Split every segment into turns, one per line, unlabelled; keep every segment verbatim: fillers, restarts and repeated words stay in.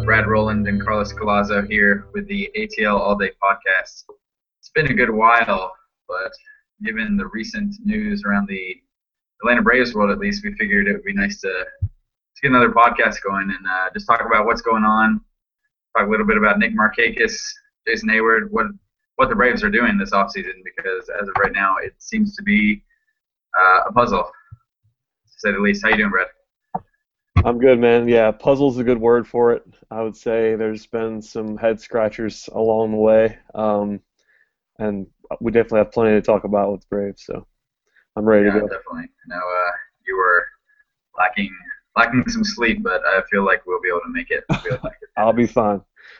Brad Rowland and Carlos Colazo here with the A T L All Day podcast. It's been a good while, but given the recent news around the Atlanta Braves world, at least, we figured it would be nice to, to get another podcast going and uh, just talk about what's going on, talk a little bit about Nick Markakis, Jason Heyward, what what the Braves are doing this offseason, because as of right now, it seems to be uh, a puzzle, to say the least. How you doing, Brad?
I'm good, man. Yeah, puzzle's a good word for it. I would say there's been some head scratchers along the way, um, and we definitely have plenty to talk about with the Braves. So I'm ready
yeah,
to go.
Definitely. I know uh, you were lacking lacking some sleep, but I feel like we'll be able to make it. We'll be able to make it.
I'll be fine.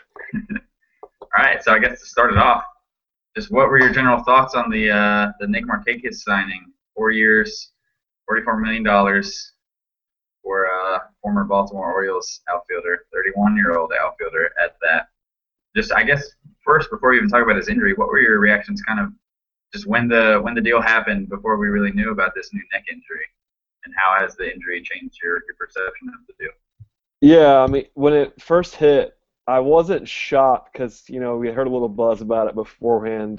All right. So I guess to start it off, just what were your general thoughts on the uh, the Nick Markakis signing? Four years, forty-four million dollars. For a former Baltimore Orioles outfielder, thirty-one-year-old outfielder at that. Just, I guess, first, before we even talk about his injury, what were your reactions kind of just when the when the deal happened, before we really knew about this new neck injury, and how has the injury changed your, your perception of the deal?
Yeah, I mean, when it first hit, I wasn't shocked because, you know, we heard a little buzz about it beforehand,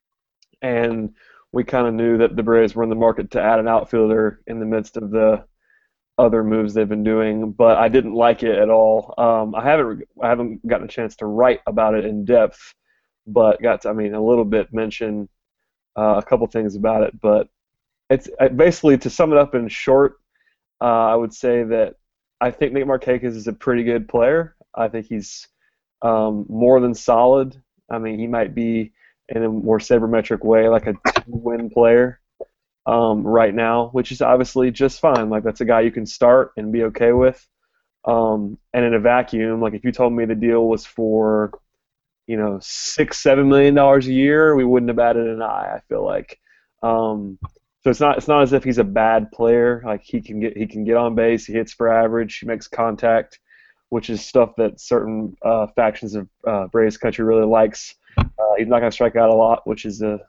and we kind of knew that the Braves were in the market to add an outfielder in the midst of the other moves they've been doing, but I didn't like it at all. Um, I haven't I haven't gotten a chance to write about it in depth, but got to, I mean, a little bit mention uh, a couple things about it. But it's basically, to sum it up in short, uh, I would say that I think Nick Markakis is a pretty good player. I think he's um, more than solid. I mean, he might be in a more sabermetric way like a two-win player. Um, right now, which is obviously just fine. Like, that's a guy you can start and be okay with. Um, and in a vacuum, like if you told me the deal was for, you know, six, seven million dollars a year, we wouldn't have batted an eye. I feel like. Um, so it's not it's not as if he's a bad player. Like, he can get he can get on base, he hits for average, he makes contact, which is stuff that certain uh, factions of uh, Braves country really likes. Uh, he's not going to strike out a lot, which is a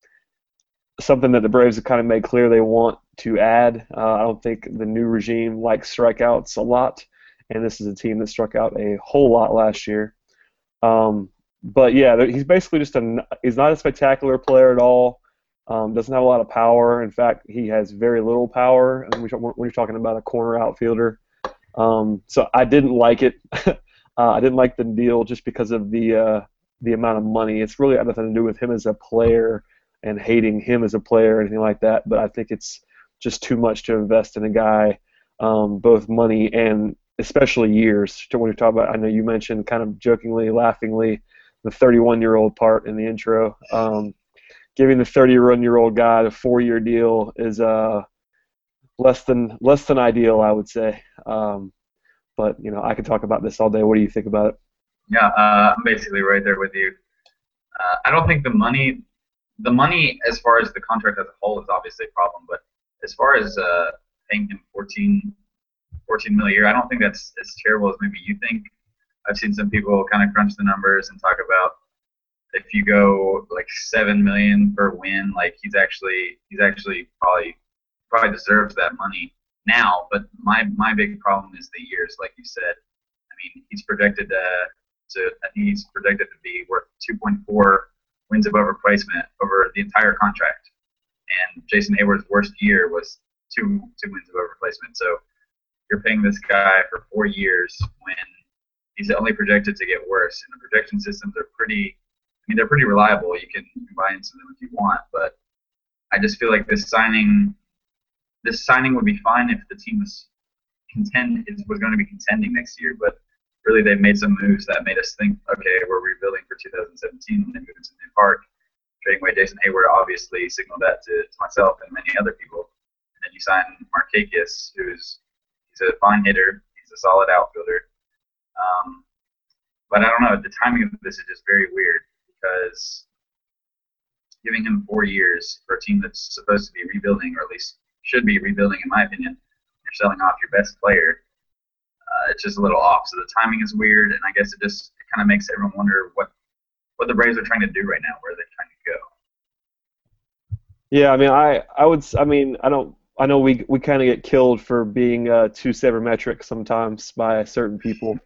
something that the Braves have kind of made clear they want to add. Uh, I don't think the new regime likes strikeouts a lot, and this is a team that struck out a whole lot last year. Um, but yeah, he's basically just a he's not a spectacular player at all. Um, doesn't have a lot of power. In fact, he has very little power when you're talking about a corner outfielder. Um, so I didn't like it. uh, I didn't like the deal just because of the uh, the amount of money. It's really got nothing to do with him as a player and hating him as a player or anything like that, but I think it's just too much to invest in a guy, um, both money and especially years. When you're talking about, I know you mentioned kind of jokingly, laughingly, the thirty-one-year-old part in the intro. Um, giving the thirty-one-year-old guy a four-year deal is uh, less than less than ideal, I would say. Um, but you know, I could talk about this all day. What do you think about it?
Yeah, uh, I'm basically right there with you. Uh, I don't think the money. The money, as far as the contract as a whole, is obviously a problem. But as far as uh, paying him fourteen, fourteen mil a year, I don't think that's as terrible as maybe you think. I've seen some people kind of crunch the numbers and talk about if you go like seven million per win, like he's actually he's actually probably probably deserves that money now. But my my big problem is the years, like you said. I mean, he's projected uh, to I think he's projected to be worth two point four wins above replacement over the entire contract, and Jason Heyward's worst year was two two wins above replacement. So you're paying this guy for four years when he's only projected to get worse. And the projection systems are pretty, I mean, they're pretty reliable. You can buy into them if you want, but I just feel like this signing, this signing would be fine if the team was contend was going to be contending next year, but really, they've made some moves that made us think, okay, we're rebuilding for two thousand seventeen when they moved into the new park. Trading away Jason Heyward obviously signaled that to, to myself and many other people. And then you sign Markakis, who's he's a fine hitter, he's a solid outfielder. Um, but I don't know, the timing of this is just very weird because giving him four years for a team that's supposed to be rebuilding, or at least should be rebuilding, in my opinion, you're selling off your best player. Uh, it's just a little off. So the timing is weird, and I guess it just it kind of makes everyone wonder what, what the Braves are trying to do right now, where they're trying to go.
Yeah, I mean, I, I would, I mean, I don't, I know we we kind of get killed for being uh, too sabermetric sometimes by certain people.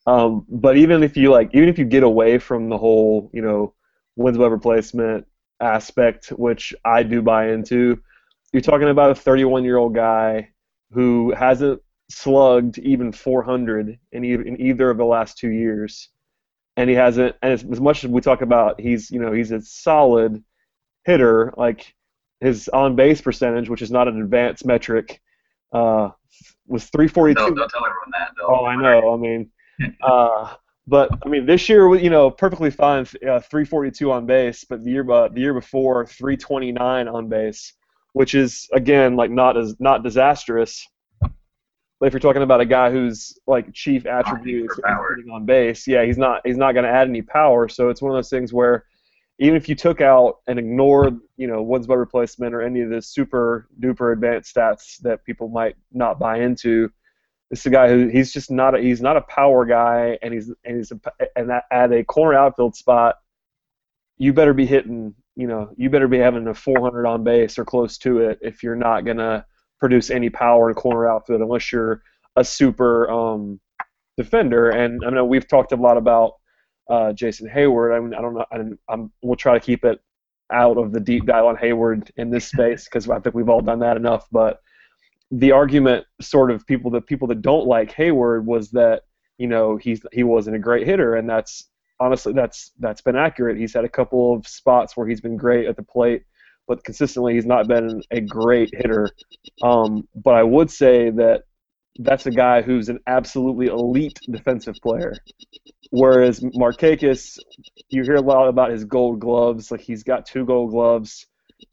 Um, but even if you like, even if you get away from the whole, you know, wins above replacement aspect, which I do buy into, you're talking about a thirty-one-year-old guy who hasn't slugged even four hundred in, e- in either of the last two years, and he hasn't. And as, as much as we talk about, he's you know he's a solid hitter. Like his on base percentage, which is not an advanced metric, uh, was
Don't,
three forty-two.
don't tell everyone that. They'll,
Oh, I know. I mean, uh, but I mean, this year, you know, perfectly fine, uh, three forty-two on base, but the year, uh, the year before, three twenty-nine on base, which is again like not as not disastrous. But if you're talking about a guy who's like chief attribute is getting on base, yeah, he's not he's not going to add any power. So it's one of those things where even if you took out and ignored, you know, wins by replacement or any of the super duper advanced stats that people might not buy into, this is a guy who he's just not a, he's not a power guy, and he's and he's a, and that, at a corner outfield spot, you better be hitting, you know, you better be having a four hundred on base or close to it if you're not gonna produce any power in corner outfield unless you're a super um, defender. And I know we've talked a lot about uh, Jason Hayward. I mean, I don't know. I'm, I'm, we'll try to keep it out of the deep dive on Hayward in this space because I think we've all done that enough. But the argument, sort of people that people that don't like Hayward, was that you know he's he wasn't a great hitter, and that's honestly that's that's been accurate. He's had a couple of spots where he's been great at the plate, but consistently he's not been a great hitter. Um, but I would say that that's a guy who's an absolutely elite defensive player. Whereas Markakis, you hear a lot about his gold gloves. Like he's got two gold gloves.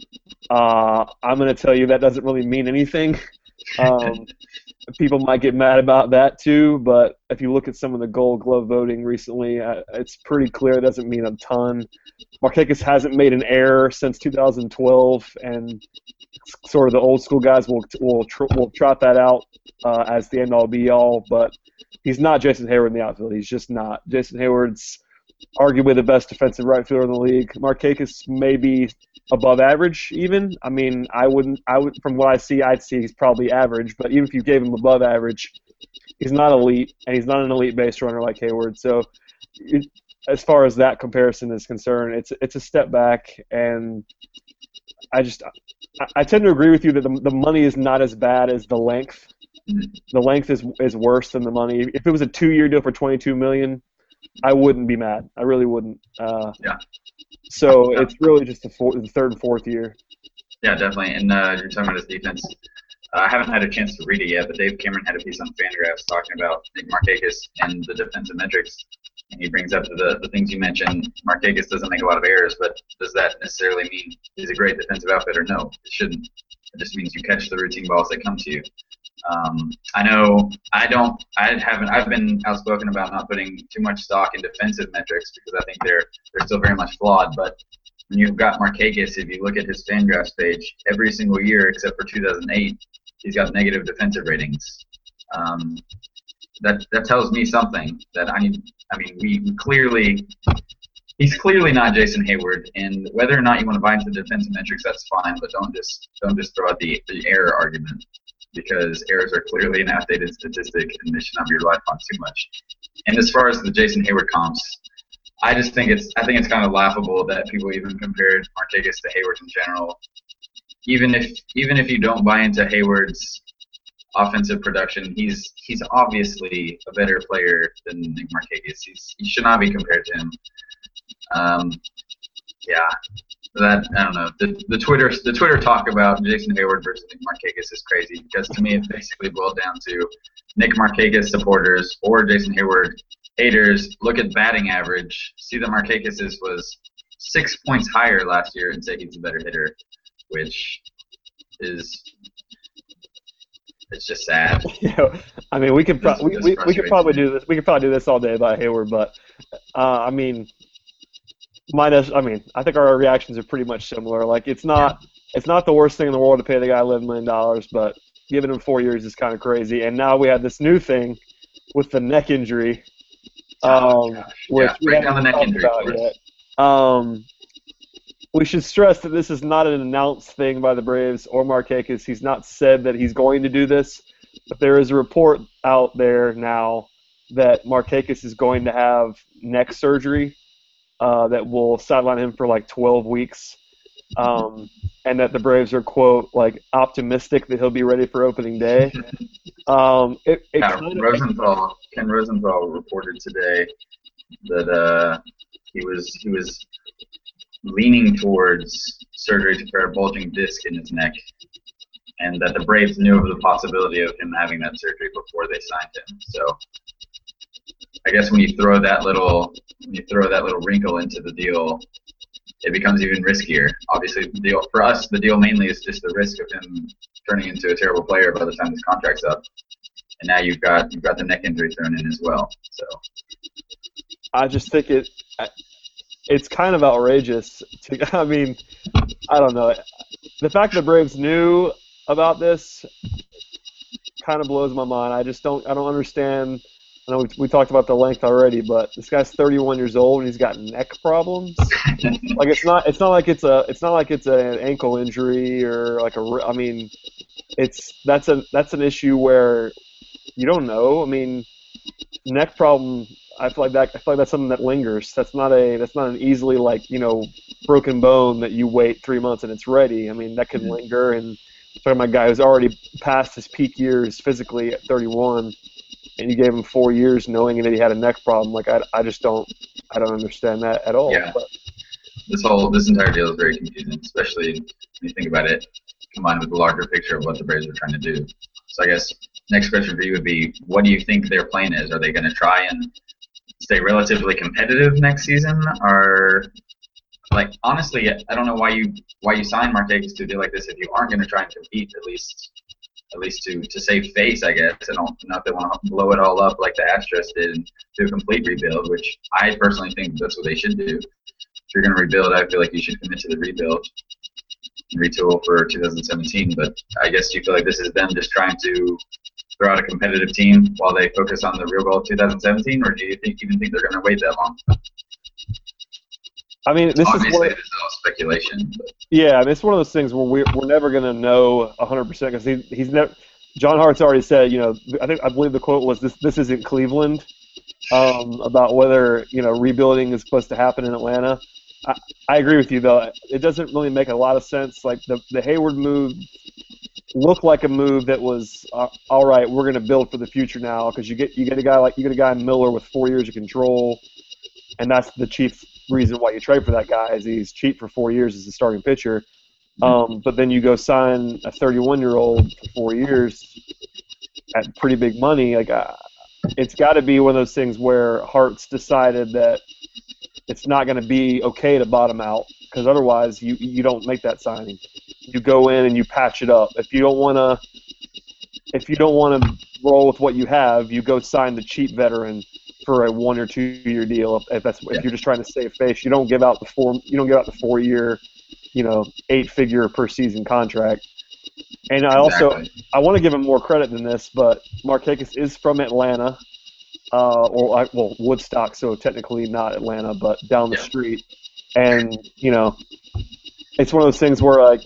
Uh, I'm going to tell you that doesn't really mean anything. Um, people might get mad about that too, but if you look at some of the gold glove voting recently, uh, it's pretty clear it doesn't mean a ton. Markakis hasn't made an error since two thousand twelve, and sort of the old school guys will will, tr- will trot that out uh, as the end all be all, but he's not Jason Hayward in the outfield. He's just not. Jason Hayward's arguably the best defensive right fielder in the league. Markakis may be above average even. I mean, I wouldn't I would from what I see, I'd see he's probably average, but even if you gave him above average, he's not elite, and he's not an elite base runner like Hayward. So it, as far as that comparison is concerned, it's it's a step back, and I just I, I tend to agree with you that the, the money is not as bad as the length. The length is is worse than the money. If it was a two-year deal for twenty-two million dollars, I wouldn't be mad. I really wouldn't. Uh,
yeah.
So it's really just the, four, the third and fourth year.
Yeah, definitely. And uh, you're talking about his defense. Uh, I haven't had a chance to read it yet, but Dave Cameron had a piece on Fangraphs talking about Nick Markakis and the defensive metrics. And he brings up the, the things you mentioned. Markakis doesn't make a lot of errors, but does that necessarily mean he's a great defensive outfitter? No, it shouldn't. It just means you catch the routine balls that come to you. Um, I know I don't. I haven't. I've been outspoken about not putting too much stock in defensive metrics because I think they're they're still very much flawed. But when you've got Markakis, if you look at his Fangraphs page, every single year except for two thousand eight, he's got negative defensive ratings. Um, that that tells me something that I need. I mean, we clearly. He's clearly not Jason Hayward, and whether or not you want to buy into the defensive metrics, that's fine. But don't just don't just throw out the, the error argument, because errors are clearly an outdated statistic, and they should not be relied upon too much. And as far as the Jason Hayward comps, I just think it's I think it's kind of laughable that people even compared Markakis to Hayward in general. Even if even if you don't buy into Hayward's offensive production, he's he's obviously a better player than Nick Markakis. He's, he should not be compared to him. Um, yeah, that I don't know. The the Twitter the Twitter talk about Jason Hayward versus Nick Markakis is crazy because to me it basically boiled down to Nick Markakis supporters or Jason Hayward haters look at batting average, see that Markakis is, was six points higher last year, and say he's a better hitter, which is it's just sad.
Yeah, I mean we could pro- we, we, we could probably do this. We could probably do this all day about Hayward, but uh, I mean. Minus, I mean, I think our reactions are pretty much similar. Like, it's not, it's not the worst thing in the world to pay the guy eleven million dollars, but giving him four years is kind of crazy. And now we have this new thing with the neck injury, um,
oh,
which
yeah,
we
break
haven't
down the neck
talked
injury
about yet. Um, we should stress that this is not an announced thing by the Braves or Markakis. He's not said that he's going to do this, but there is a report out there now that Markakis is going to have neck surgery uh, that will sideline him for like twelve weeks, um, and that the Braves are, quote, like optimistic that he'll be ready for opening day. Um, it, it
yeah,
kind of,
Rosenthal, Ken Rosenthal reported today that uh, he was he was leaning towards surgery to repair a bulging disc in his neck, and that the Braves knew of the possibility of him having that surgery before they signed him. So I guess when you throw that little when you throw that little wrinkle into the deal, it becomes even riskier. Obviously, the deal for us, the deal mainly is just the risk of him turning into a terrible player by the time his contract's up, and now you've got you've got the neck injury thrown in as well. So
I just think it it's kind of outrageous. To, I mean, I don't know. The fact that the Braves knew about this kind of blows my mind. I just don't I don't understand. I know we, we talked about the length already, but this guy's thirty-one years old and he's got neck problems. Like it's not it's not like it's a it's not like it's an ankle injury or like a I mean, it's that's a that's an issue where you don't know. I mean, neck problem. I feel like that. I feel like that's something that lingers. That's not a. That's not an easily like you know broken bone that you wait three months and it's ready. I mean that can linger. And talking about a guy who's already past his peak years physically at thirty-one, and you gave him four years knowing that he had a neck problem. Like I, I just don't. I don't understand that at all.
Yeah.
But,
This whole this entire deal is very confusing, especially when you think about it combined with the larger picture of what the Braves are trying to do. So I guess next question for you would be, what do you think their plan is? Are they going to try and stay relatively competitive next season? Or like honestly, I don't know why you why you sign Markakis to a deal like this if you aren't going to try and compete at least at least to, to save face, I guess. I don't know if they want to blow it all up like the Astros did and do a complete rebuild, which I personally think that's what they should do. If you're going to rebuild, I feel like you should commit to the rebuild and retool for two thousand seventeen. But I guess you feel like this is them just trying to throw out a competitive team while they focus on the real goal of two thousand seventeen, or do you think even think they're going to wait that long?
I mean, this
Obviously,
is one,
this is all speculation. But.
yeah. I mean, it's one of those things where we're we're never going to know one hundred percent because he he's never. John Hart's already said, you know, I think I believe the quote was this this isn't Cleveland, um, about whether you know rebuilding is supposed to happen in Atlanta. I, I agree with you though. It doesn't really make a lot of sense. Like the the Hayward move looked like a move that was uh, all right. We're going to build for the future now because you get you get a guy like you get a guy Miller with four years of control, and that's the chief reason why you trade for that guy is he's cheap for four years as a starting pitcher. Um, but then you go sign a thirty-one-year-old for four years at pretty big money. Like uh, it's got to be one of those things where Hart's decided that it's not going to be okay to bottom out because otherwise you you don't make that signing. You go in and you patch it up. If you don't want to, if you don't want to roll with what you have, you go sign the cheap veteran for a one or two year deal. If, if that's if you're just trying to save face, you don't give out the four you don't give out the four year, you know, eight figure per season contract. And I also exactly. I want to give him more credit than this, but Markakis is from Atlanta. Uh, or well, Woodstock, so technically not Atlanta, but down the yeah. street. And you know, it's one of those things where like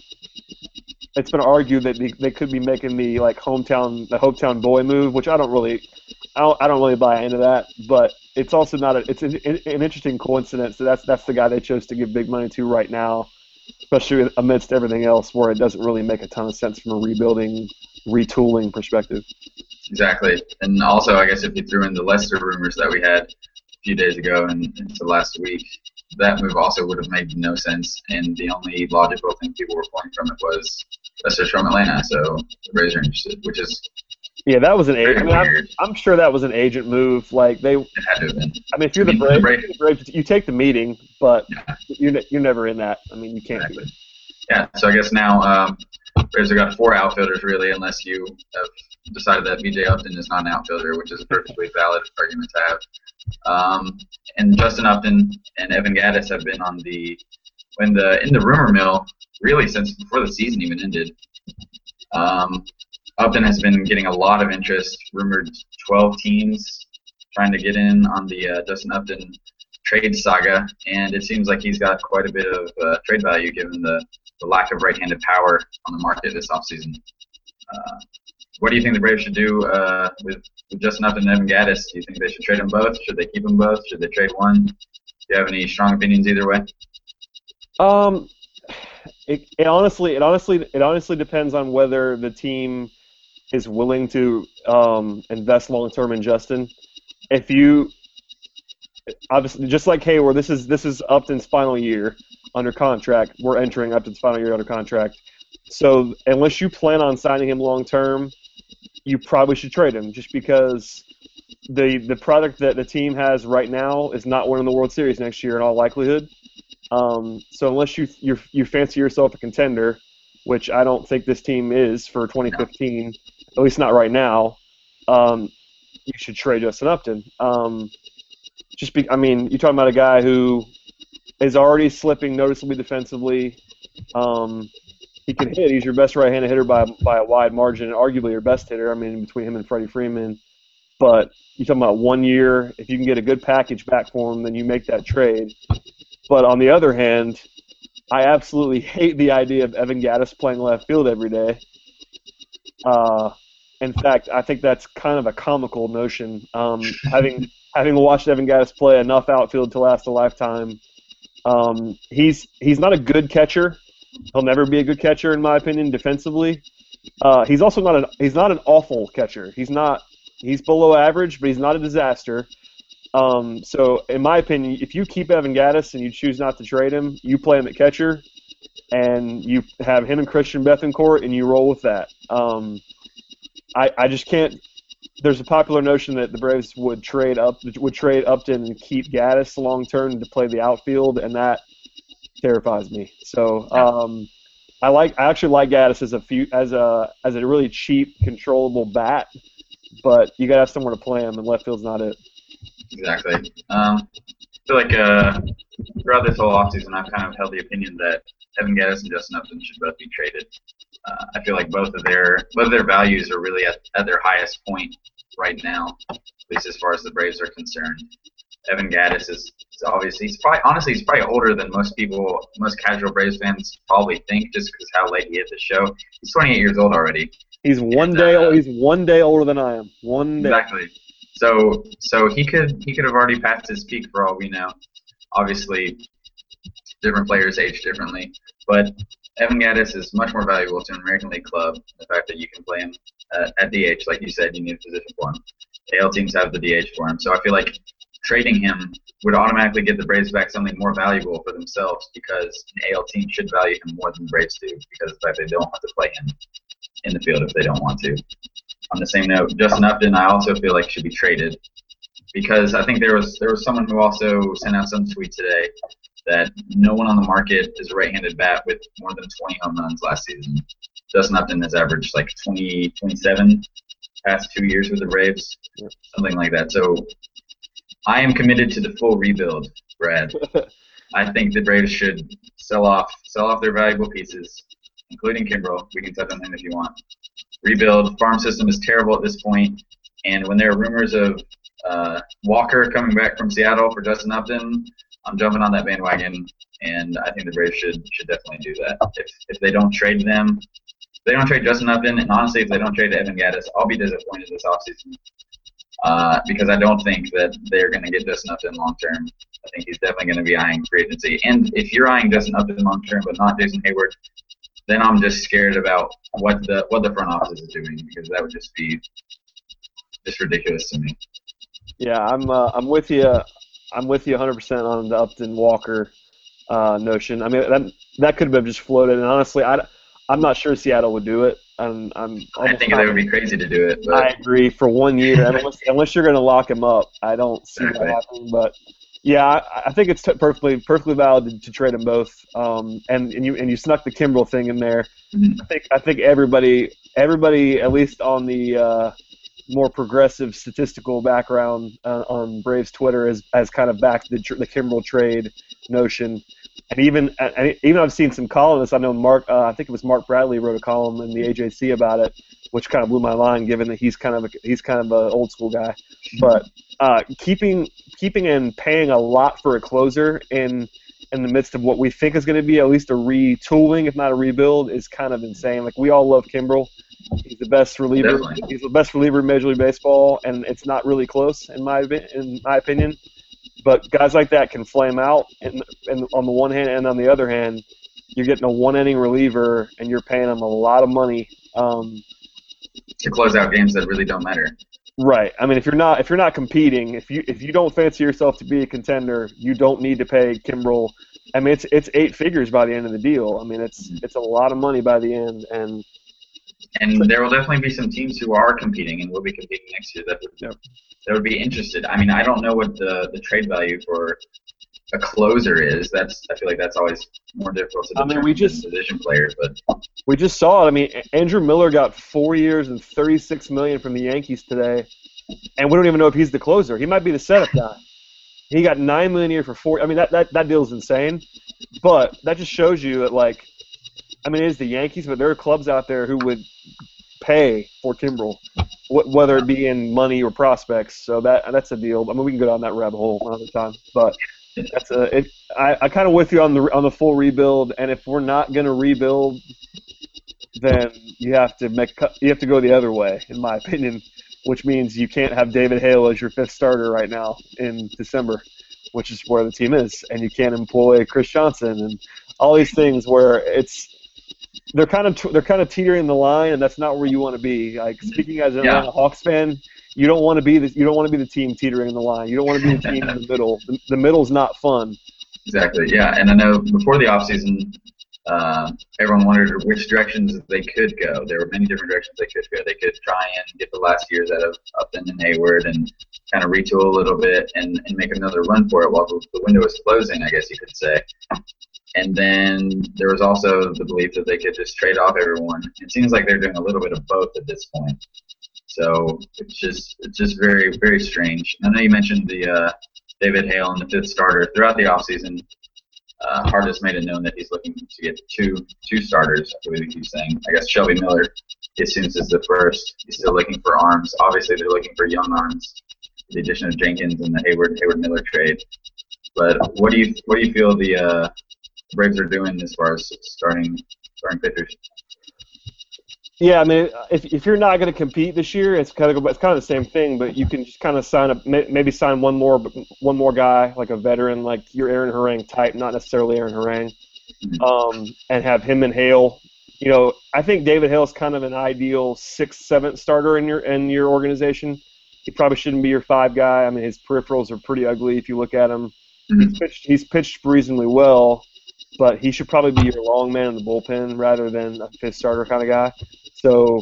it's been argued that they, they could be making the like hometown the hometown boy move, which I don't really, I don't, I don't really buy into that. But it's also not a, it's an, an interesting coincidence that that's that's the guy they chose to give big money to right now, especially amidst everything else, where it doesn't really make a ton of sense from a rebuilding, retooling perspective.
Exactly. And also, I guess if you threw in the Lester rumors that we had a few days ago and into last week, that move also would have made no sense. And the only logical thing people were pulling from it was Lester's from Atlanta, so the Braves are interested, which is
yeah, that was an agent. I mean, I'm, I'm sure that was an agent move. Like they, it
had to have been.
I mean, if you're I mean, the, Braves, the Braves, you take the meeting, but yeah. you're you're never in that. I mean, you can't exactly. do it.
Yeah. So I guess now um, Braves have got four outfielders really, unless you have decided that B J Upton is not an outfielder, which is a perfectly valid argument to have. Um, and Justin Upton and Evan Gattis have been on the in the in the rumor mill really since before the season even ended. Um, Upton has been getting a lot of interest. Rumored twelve teams trying to get in on the uh, Justin Upton trade saga, and it seems like he's got quite a bit of uh, trade value given the, the lack of right-handed power on the market this offseason. Uh, what do you think the Braves should do uh, with, with Justin Upton and Evan Gattis? Do you think they should trade them both? Should they keep them both? Should they trade one? Do you have any strong opinions either way?
Um, it, it honestly, it honestly, it honestly depends on whether the team is willing to um, invest long term in Justin. If you, obviously, just like Heyward, this is this is Upton's final year under contract. We're entering Upton's final year under contract. So unless you plan on signing him long term, you probably should trade him, just because the the product that the team has right now is not winning the World Series next year in all likelihood. Um, so unless you you you fancy yourself a contender, which I don't think this team is for twenty fifteen, at least not right now, um, you should trade Justin Upton. Um, just be, I mean, you're talking about a guy who is already slipping noticeably defensively. Um, he can hit. He's your best right-handed hitter by by a wide margin, and arguably your best hitter. I mean, between him and Freddie Freeman. But you're talking about one year. If you can get a good package back for him, then you make that trade. But on the other hand, I absolutely hate the idea of Evan Gattis playing left field every day. Uh, in fact, I think that's kind of a comical notion. Um, having having watched Evan Gattis play enough outfield to last a lifetime, um, he's he's not a good catcher. He'll never be a good catcher, in my opinion, defensively. Uh, he's also not an he's not an awful catcher. He's not he's below average, but he's not a disaster. Um, so, in my opinion, if you keep Evan Gattis and you choose not to trade him, you play him at catcher, and you have him and Christian Bethancourt, and you roll with that. Um, I, I just can't. There's a popular notion that the Braves would trade up would trade Upton and keep Gattis long term to play the outfield, and that terrifies me. So, um, I like I actually like Gattis as a few as a as a really cheap, controllable bat, but you gotta have somewhere to play him, and left field's not it.
Exactly. Um, I feel like uh, throughout this whole offseason, I've kind of held the opinion that Evan Gattis and Justin Upton should both be traded. Uh, I feel like both of their both of their values are really at, at their highest point right now, at least as far as the Braves are concerned. Evan Gattis is, is obviously he's probably honestly he's probably older than most people, most casual Braves fans probably think, just because how late he hit the show. He's twenty-eight years old already.
He's one
and,
day
uh,
he's one day older than I am. One day.
Exactly. So so he could he could have already passed his peak for all we know. Obviously, different players age differently, but Evan Gattis is much more valuable to an American League club. The fact that you can play him uh, at D H, like you said, you need a position for him. A L teams have the D H for him, so I feel like trading him would automatically get the Braves back something more valuable for themselves, because an A L team should value him more than the Braves do, because of the fact they don't have to play him in the field if they don't want to. On the same note, Justin Upton, I also feel like should be traded, because I think there was there was someone who also sent out some tweet today that no one on the market is a right-handed bat with more than twenty home runs last season. Justin Upton has averaged like twenty, twenty-seven past two years with the Braves, something like that. So I am committed to the full rebuild, Brad. I think the Braves should sell off sell off their valuable pieces, including Kimbrel. We can touch on him if you want. Rebuild. Farm system is terrible at this point, and when there are rumors of uh, Walker coming back from Seattle for Justin Upton, I'm jumping on that bandwagon, and I think the Braves should should definitely do that. If if they don't trade them, if they don't trade Justin Upton, and honestly, if they don't trade Evan Gattis, I'll be disappointed this offseason, uh, because I don't think that they're going to get Justin Upton long term. I think he's definitely going to be eyeing free agency. And if you're eyeing Justin Upton long term, but not Jason Heyward, then I'm just scared about what the what the front office is doing, because that would just be just ridiculous to me.
Yeah, I'm uh, I'm with you. I'm with you one hundred percent on the Upton Walker uh, notion. I mean, that that could have just floated, and honestly, I I'm not sure Seattle would do it. I'm, I'm
I think they would be crazy to do it. But.
I agree for one year, unless, unless you're going to lock him up. I don't see
exactly.
that happening, but. Yeah, I, I think it's t- perfectly perfectly valid to, to trade them both. Um, and, and you and you snuck the Kimbrel thing in there.
Mm-hmm.
I think I think everybody everybody at least on the uh, more progressive statistical background uh, on Braves Twitter has, has kind of backed the the Kimbrel trade notion. And even and even I've seen some columnists. I know Mark. Uh, I think it was Mark Bradley wrote a column in the A J C about it, which kind of blew my mind, given that he's kind of a, he's kind of an old school guy. But uh, keeping keeping and paying a lot for a closer in in the midst of what we think is going to be at least a retooling, if not a rebuild, is kind of insane. Like, we all love Kimbrel. He's the best reliever.
Definitely.
He's the best reliever in Major League Baseball, and it's not really close in my in my opinion. But guys like that can flame out, and, and on the one hand, and on the other hand, you're getting a one-inning reliever, and you're paying him a lot of money. Um,
to close out games that really don't matter.
Right. I mean, if you're not if you're not competing, if you if you don't fancy yourself to be a contender, you don't need to pay Kimbrel. I mean, it's it's eight figures by the end of the deal. I mean, it's it's a lot of money by the end, and
and there will definitely be some teams who are competing and will be competing next year that would,
yep.
that would be interested. I mean, I don't know what the, the trade value for a closer is. That's I feel like that's always more difficult to determine
I mean, we just
than position players, but
we just saw it. I mean, Andrew Miller got four years and thirty-six million dollars from the Yankees today, and we don't even know if he's the closer. He might be the setup guy. He got nine million dollars a year for four. I mean, that that that deal is insane, but that just shows you that, like, I mean, it is the Yankees, but there are clubs out there who would pay for Kimbrel, wh- whether it be in money or prospects. So that that's a deal. I mean, we can go down that rabbit hole another time, but that's a. It, I I kind of with you on the on the full rebuild, and if we're not going to rebuild, then you have to make you have to go the other way, in my opinion, which means you can't have David Hale as your fifth starter right now in December, which is where the team is, and you can't employ Chris Johnson and all these things where it's. They're kind of they're kind of teetering the line, and that's not where you want to be. Like, speaking as an
yeah.
Atlanta Hawks fan, you don't want to be the you don't want to be the team teetering the line. You don't want to be the team in the middle. The, the middle's not fun.
Exactly. Yeah, and I know before the offseason, uh, everyone wondered which directions they could go. There were many different directions they could go. They could try and get the last years out of Upton and Hayward and kind of retool a little bit and, and make another run for it while the, the window was closing, I guess you could say. And then there was also the belief that they could just trade off everyone. It seems like they're doing a little bit of both at this point. So it's just it's just very, very strange. I know you mentioned the uh, David Hale and the fifth starter. Throughout the offseason, uh, Hart has made it known that he's looking to get two two starters, I believe he keeps saying. I guess Shelby Miller, he assumes, is the first. He's still looking for arms. Obviously, they're looking for young arms, the addition of Jenkins and the Hayward Hayward Miller trade. But what do you what do you feel the uh, Braves are doing as far as starting starting pitchers?
Yeah, I mean, if if you're not going to compete this year, it's kind of it's kind of the same thing. But you can just kind of sign up, maybe sign one more one more guy, like a veteran, like your Aaron Harang type, not necessarily Aaron Harang,
Mm-hmm.
um, and have him and Hale. You know, I think David Hale's kind of an ideal sixth, seventh starter in your in your organization. He probably shouldn't be your five guy. I mean, his peripherals are pretty ugly if you look at him.
Mm-hmm.
He's pitched he's pitched reasonably well, but he should probably be your long man in the bullpen rather than a fifth starter kind of guy. So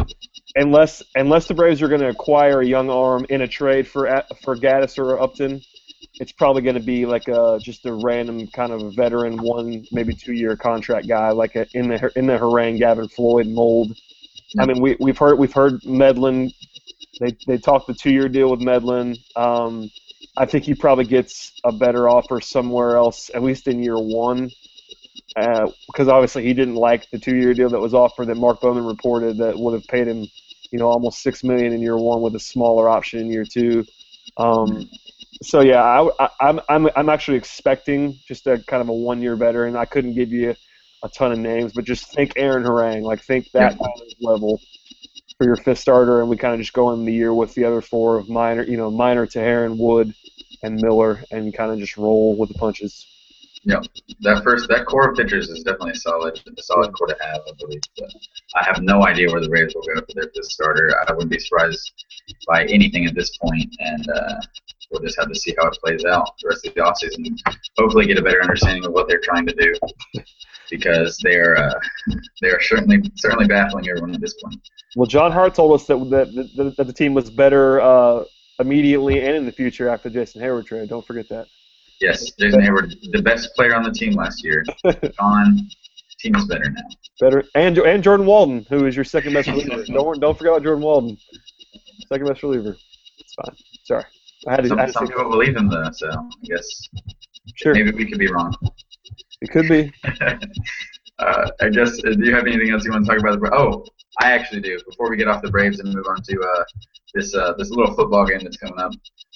unless unless the Braves are going to acquire a young arm in a trade for for Gaddis or Upton, it's probably going to be like a just a random kind of a veteran one, maybe two year contract guy, like a, in the in the Harang, Gavin Floyd mold. I mean, we we've heard we've heard Medlin. They they talked the two year deal with Medlin. Um, I think he probably gets a better offer somewhere else, at least in year one. Uh, because obviously he didn't like the two-year deal that was offered that Mark Bowman reported that would have paid him, you know, almost six million dollars in year one with a smaller option in year two. Um, so yeah, I, I, I'm I'm I'm actually expecting just a kind of a one-year veteran. I couldn't give you a ton of names, but just think Aaron Harang, like think that kind of level for your fifth starter, and we kind of just go in the year with the other four of Minor, you know, Minor, Teheran, Wood, and Miller, and kind of just roll with the punches.
Yeah, that first that core of pitchers is definitely a solid, a solid core to have, I believe. But I have no idea where the Braves will go for their fifth starter. I wouldn't be surprised by anything at this point, and uh, we'll just have to see how it plays out the rest of the offseason. Hopefully, get a better understanding of what they're trying to do, because they are uh, they are certainly certainly baffling everyone at this point.
Well, John Hart told us that that, that, that the team was better uh, immediately and in the future after the Jason Hayward trade. Don't forget that.
Yes, Jason Hayward, the best player on the team last year. Gone. Team is better now.
Better, and and Jordan Walden, who is your second best reliever. Don't don't forget about Jordan Walden, second best reliever. It's fine. Sorry, I had to.
Some,
I had to
some people believe him though, so I guess
sure.
Maybe we could be wrong.
It could be.
uh, I guess. Uh, do you have anything else you want to talk about? The, oh, I actually do. Before we get off the Braves and move on to uh, this uh, this little football game that's coming up.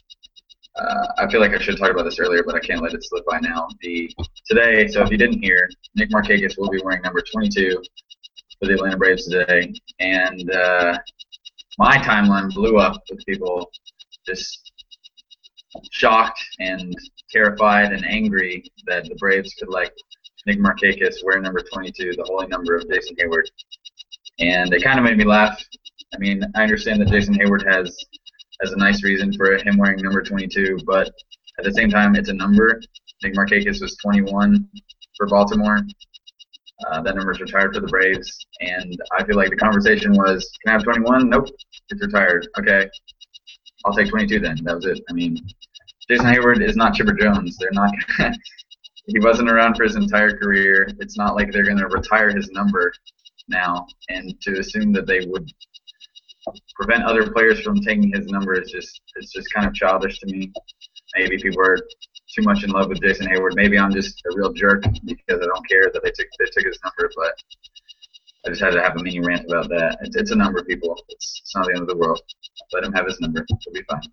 Uh, I feel like I should talk about this earlier, but I can't let it slip by now. The today, so if you didn't hear, Nick Markakis will be wearing number twenty-two for the Atlanta Braves today, and uh, my timeline blew up with people just shocked and terrified and angry that the Braves could like Nick Markakis wear number twenty-two, the holy number of Jason Hayward. And it kind of made me laugh. I mean, I understand that Jason Hayward has has a nice reason for him wearing number twenty-two, but at the same time, it's a number. Nick Markakis was twenty-one for Baltimore. Uh, that number's retired for the Braves, and I feel like the conversation was, can I have twenty-one? Nope, it's retired. Okay, I'll take twenty-two then. That was it. I mean, Jason Hayward is not Chipper Jones. They're not gonna, he wasn't around for his entire career. It's not like they're going to retire his number now, and to assume that they would prevent other players from taking his number is just it's just kind of childish to me. Maybe people are too much in love with Jason Hayward. Maybe I'm just a real jerk because I don't care that they took they took his number, but I just had to have a mini rant about that. It's, it's a number, people. It's, it's not the end of the world. Let him have his number. It'll be fine.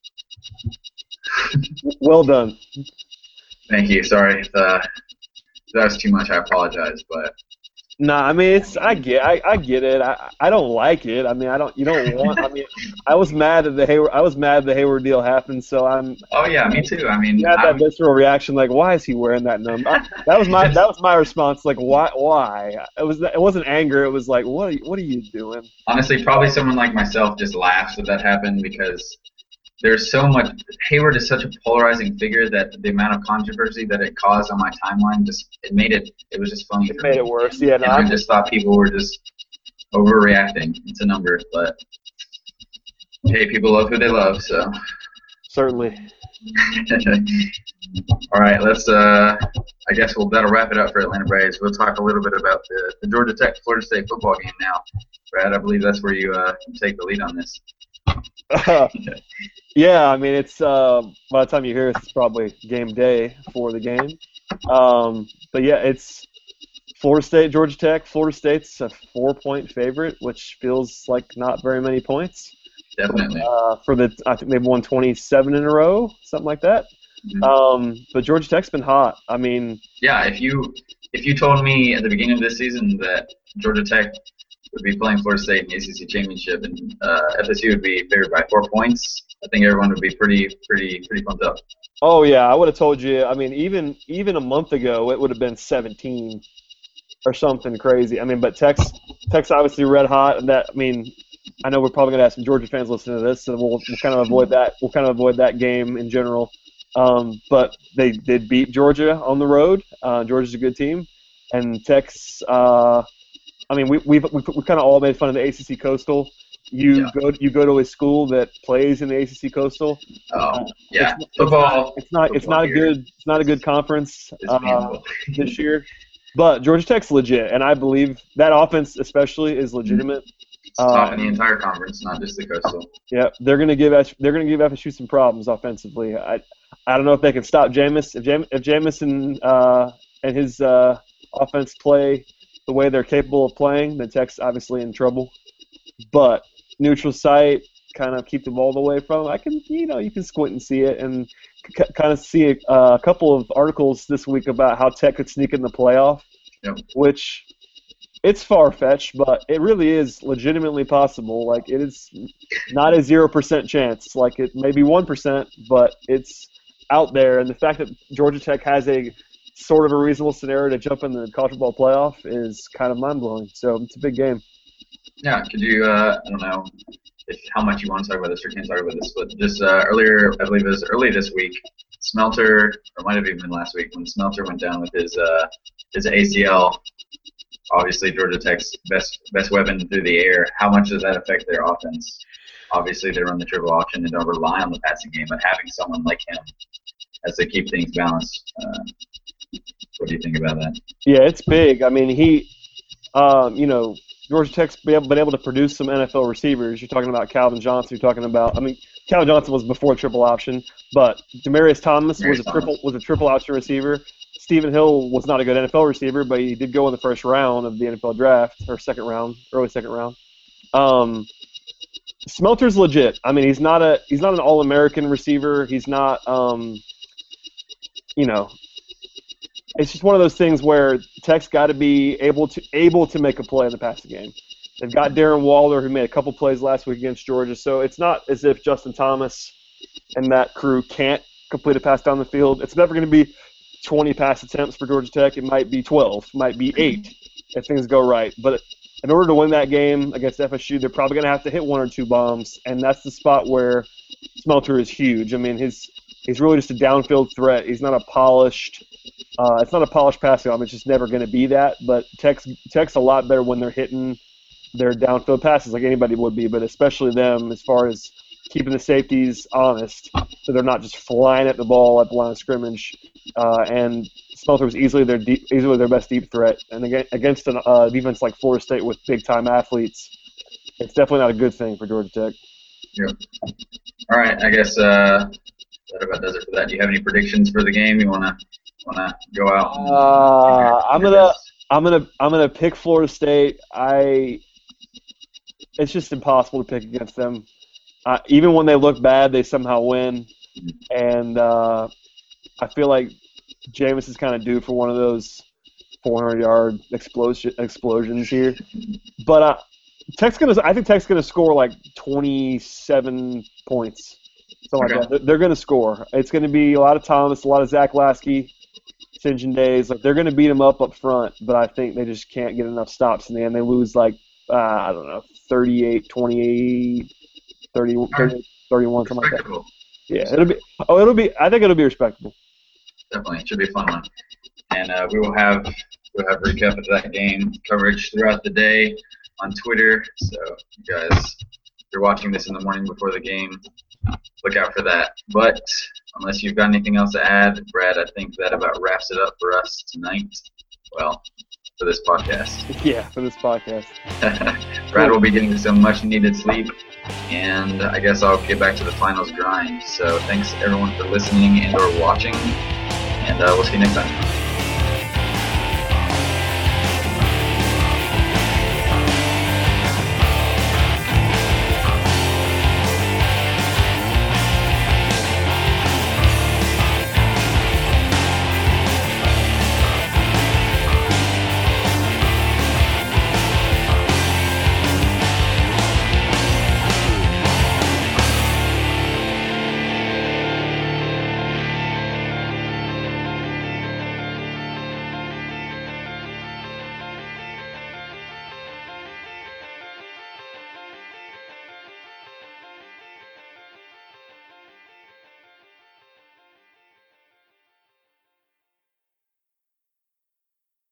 Well done.
Thank you. Sorry if, uh, if that was too much. I apologize, but
Nah, I mean it's I get I, I get it. I I don't like it. I mean I don't you don't want I mean I was mad that the Hayward I was mad the Hayward deal happened, so I'm
oh yeah, me too. I mean
you had that
I'm,
visceral reaction like why is he wearing that number? I, that was my that was my response like why why? It was it wasn't anger, it was like what are you, what are you doing?
honestly, probably someone like myself just laughs that that happened because there's so much. Hayward is such a polarizing figure that the amount of controversy that it caused on my timeline just it made it. It was just funny.
It
for
made
me.
it worse. Yeah, no,
and
I'm
I just thought people were just overreacting. It's a number, but hey, people love who they love, so.
certainly.
All right, let's. Uh, I guess we'll that'll wrap it up for Atlanta Braves. We'll talk a little bit about the, the Georgia Tech Florida State football game now. Brad, I believe that's where you uh, take the lead on this.
Uh, yeah, I mean it's uh, by the time you hear it, it's probably game day for the game. Um, but yeah, it's Florida State, Georgia Tech. Florida State's a four-point favorite, which feels like not very many points.
Definitely.
Uh, for the, I think they've won twenty-seven in a row, something like that.
Mm-hmm.
Um, but Georgia Tech's been hot. I mean,
yeah, if you if you told me at the beginning of this season that Georgia Tech would be playing Florida State in the A C C championship and uh, F S U would be favored by four points, I think everyone would be pretty pretty pretty pumped up.
oh yeah, I would have told you. I mean, even even a month ago, it would have been seventeen or something crazy. I mean, but Tech's Tech's obviously red hot, and that I mean. I know we're probably going to have some Georgia fans listening to this, so we'll, we'll kind of avoid that. We'll kind of avoid that game in general. Um, but they did beat Georgia on the road. Uh, Georgia's a good team, and Tech's. Uh, I mean, we we've we we kind of all made fun of the A C C Coastal. You
Yeah.
go you go to a school that plays in the A C C Coastal.
Oh yeah,
It's,
football.
It's not. It's not a
football here
good. It's not a good conference
is
uh,
painful.
this year. But Georgia Tech's legit, and I believe that offense especially is legitimate.
It's top
Um,
in the entire conference, not just the Coastal.
Yeah, they're gonna give F- they're gonna give F S U some problems offensively. I I don't know if they can stop Jameis. If Jam- if Jamison uh, and his uh, offense play the way they're capable of playing, then Tech's obviously in trouble. But neutral site, kind of keep the ball away from. I can you know you can squint and see it and c- kind of see a, uh, a couple of articles this week about how Tech could sneak in the playoff,
Yep.
which. It's far-fetched, but it really is legitimately possible. Like, it is not a zero percent chance. Like, it may be one percent, but it's out there. And the fact that Georgia Tech has a sort of a reasonable scenario to jump in the college football playoff is kind of mind-blowing. So it's a big game.
Yeah, could you, uh, I don't know if how much you want to talk about this or can't talk about this, but just uh, earlier, I believe it was early this week, Smelter, or it might have even been last week, when Smelter went down with his uh, his A C L. Obviously, Georgia Tech's best best weapon through the air. How much does that affect their offense? Obviously, they run the triple option and don't rely on the passing game, but having someone like him as they keep things balanced, uh, what do you think about that?
Yeah, it's big. I mean, he, um, you know, Georgia Tech's been able, been able to produce some N F L receivers. You're talking about Calvin Johnson. You're talking about, I mean, Calvin Johnson was before triple option, but Demarius Thomas
Demarius
was a
Thomas.
triple was a triple option receiver. Stephen Hill was not a good N F L receiver, but he did go in the first round of the N F L draft, or second round, early second round. Um, Smelter's legit. I mean, he's not a he's not an All-American receiver. He's not, um, you know, it's just one of those things where Tech's got to be able to able to make a play in the passing game. They've got Darren Waller, who made a couple plays last week against Georgia, so it's not as if Justin Thomas and that crew can't complete a pass down the field. It's never going to be twenty pass attempts for Georgia Tech. It might be twelve, might be eight if things go right. But in order to win that game against F S U, they're probably going to have to hit one or two bombs, and that's the spot where Smelter is huge. I mean, his he's really just a downfield threat. He's not a polished uh, – it's not a polished passing arm. It's just never going to be that. But Tech's, Tech's a lot better when they're hitting their downfield passes like anybody would be, but especially them as far as keeping the safeties honest so they're not just flying at the ball at the line of scrimmage. Uh, and Smelter was easily their deep, easily their best deep threat. And again, against a uh, defense like Florida State with big-time athletes, it's definitely not a good thing for Georgia Tech.
Yep. All right, I guess uh, that about does it for that. Do you have any predictions for the game? You wanna wanna go out? And,
uh, I'm gonna I'm gonna I'm gonna pick Florida State. I it's just impossible to pick against them. Uh, even when they look bad, they somehow win. And uh, I feel like Jameis is kind of due for one of those four hundred yard explosion explosions here. But uh, Tech's gonna, I think Tech's gonna score like twenty-seven points, something
Okay.
like that. They're gonna score. It's gonna be a lot of Thomas, a lot of Zach Lasky, St. John Days. Like they're gonna beat them up up front, but I think they just can't get enough stops in the end. They lose like uh, I don't know, thirty-eight twenty-eight, thirty, thirty, thirty-one, something like that.
Respectable.
Yeah, it'll be. Oh, it'll be. I think it'll be respectable.
Definitely, it should be a fun one. And uh, we will have we'll have recap of that game coverage throughout the day on Twitter. So you guys, if you're watching this in the morning before the game, look out for that. But unless you've got anything else to add, Brad, I think that about wraps it up for us tonight. Well, for this podcast.
Yeah, for this podcast.
Brad will be getting some much-needed sleep, and I guess I'll get back to the finals grind. So thanks everyone for listening and or watching, and uh, we'll see you next time.